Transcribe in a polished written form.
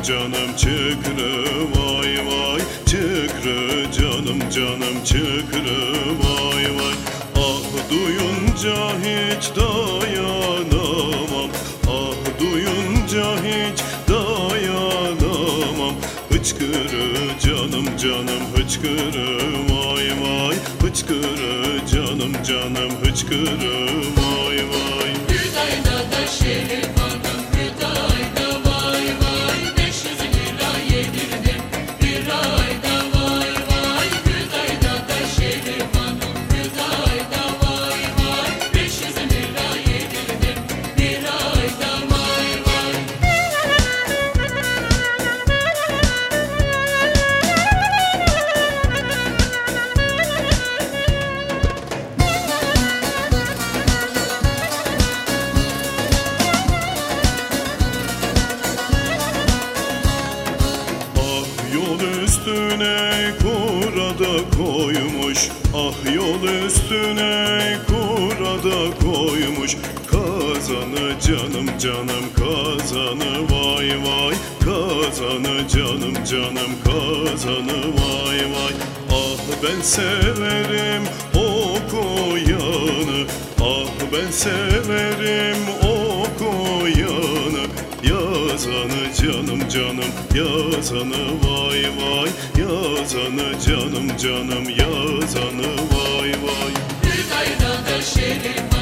canım çıkrı vay vay, çıkrı canım canım çıkrı vay vay. Ah duyunca hiç dayanamam, ah duyunca hiç dayanamam. Hıçkırı canım canım hıçkırı vay vay, hıçkırı canım canım hıçkırı vay vay. Hüdayda da Şerif Hanım, Hüdayda vay vay, 500 lira yedirdim bir ayda vay vay. Hüdayda da Şerif Hanım, Hüdayda vay vay, 500 lira yedirdim bir ayda vay vay. Yol üstüne kurada koymuş, ah yol üstüne kurada koymuş. Kazanı canım canım kazanı vay vay, kazanı canım canım kazanı vay vay. Ah ben severim o koyanı, ah ben severim o koyanı. Yazanı canım canım yazanı vay vay, yazanı canım canım yazanı vay vay. Hüdayda da Şerif